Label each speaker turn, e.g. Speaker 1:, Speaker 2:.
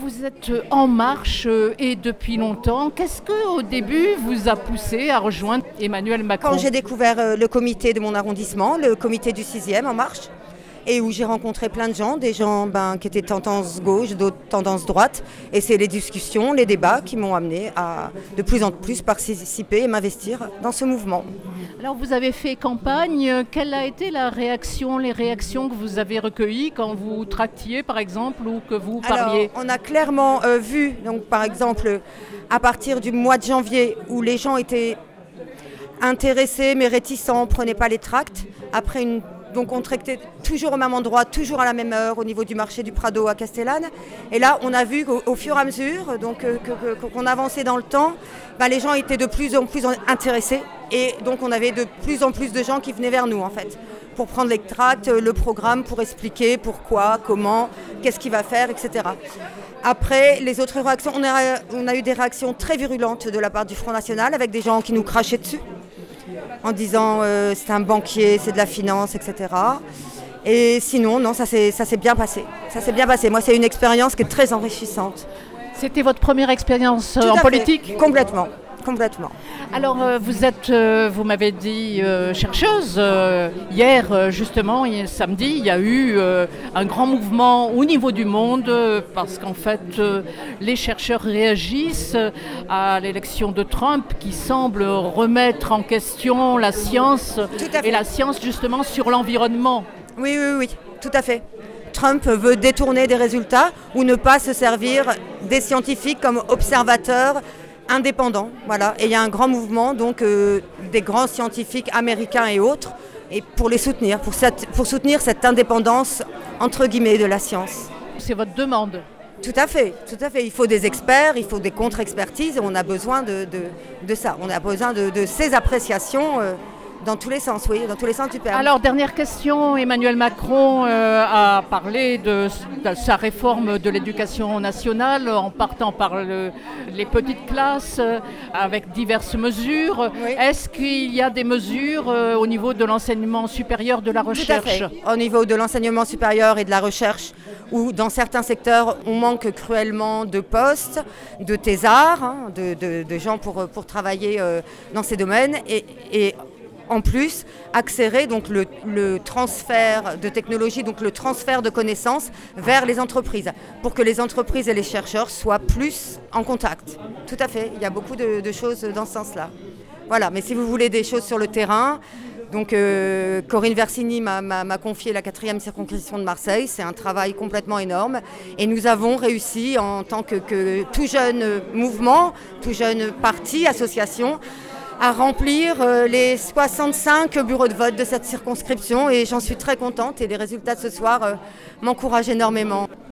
Speaker 1: vous êtes en marche et depuis longtemps. Qu'est-ce qu'au début vous a poussé à rejoindre Emmanuel Macron?
Speaker 2: Quand j'ai découvert le comité de mon arrondissement, le comité du 6e En Marche, et où j'ai rencontré plein de gens, des gens qui étaient tendance gauche, d'autres tendance droite. Et c'est les discussions, les débats qui m'ont amené à de plus en plus participer et m'investir dans ce mouvement.
Speaker 1: Alors vous avez fait campagne, quelle a été les réactions que vous avez recueillies quand vous tractiez par exemple ou que vous parliez?
Speaker 2: Alors, on a clairement vu, donc, par exemple, à partir du mois de janvier, où les gens étaient intéressés mais réticents, ne prenaient pas les tracts. Donc on tractait toujours au même endroit, toujours à la même heure, au niveau du marché du Prado à Castellane. Et là, on a vu qu'au fur et à mesure qu'on avançait dans le temps, les gens étaient de plus en plus intéressés. Et donc on avait de plus en plus de gens qui venaient vers nous en fait, pour prendre les tracts, le programme, pour expliquer pourquoi, comment, qu'est-ce qu'il va faire, etc. Après, les autres réactions, on a eu des réactions très virulentes de la part du Front National, avec des gens qui nous crachaient dessus, en disant c'est un banquier, c'est de la finance, etc. Et sinon, non, ça s'est bien passé. Ça s'est bien passé. Moi, c'est une expérience qui est très enrichissante.
Speaker 1: C'était votre première expérience en politique?
Speaker 2: Complètement.
Speaker 1: Alors vous m'avez dit chercheuse. Hier justement, samedi, il y a eu un grand mouvement au niveau du monde parce qu'en fait les chercheurs réagissent à l'élection de Trump qui semble remettre en question la science et la science justement sur l'environnement.
Speaker 2: Oui, tout à fait. Trump veut détourner des résultats ou ne pas se servir des scientifiques comme observateurs indépendants. Voilà. Et il y a un grand mouvement donc, des grands scientifiques américains et autres et pour les soutenir, pour soutenir cette indépendance entre guillemets de la science.
Speaker 1: C'est votre demande?
Speaker 2: Tout à fait. Il faut des experts, il faut des contre-expertises et on a besoin de ça. On a besoin de ces appréciations dans tous les sens, oui, dans tous les sens du terme.
Speaker 1: Alors, dernière question, Emmanuel Macron a parlé de sa réforme de l'éducation nationale en partant par les petites classes avec diverses mesures.
Speaker 2: Oui.
Speaker 1: Est-ce qu'il y a des mesures au niveau de l'enseignement supérieur de la recherche?
Speaker 2: Tout à fait. Au niveau de l'enseignement supérieur et de la recherche, où dans certains secteurs, on manque cruellement de postes, de thésards, de gens pour travailler dans ces domaines. Et en plus, accélérer donc le transfert de technologie, donc le transfert de connaissances vers les entreprises, pour que les entreprises et les chercheurs soient plus en contact. Tout à fait, il y a beaucoup de choses dans ce sens-là. Voilà, mais si vous voulez des choses sur le terrain, donc Corinne Versini m'a confié la 4e circonscription de Marseille. C'est un travail complètement énorme. Et nous avons réussi en tant que tout jeune mouvement, tout jeune parti, association, à remplir les 65 bureaux de vote de cette circonscription et j'en suis très contente et les résultats de ce soir m'encouragent énormément.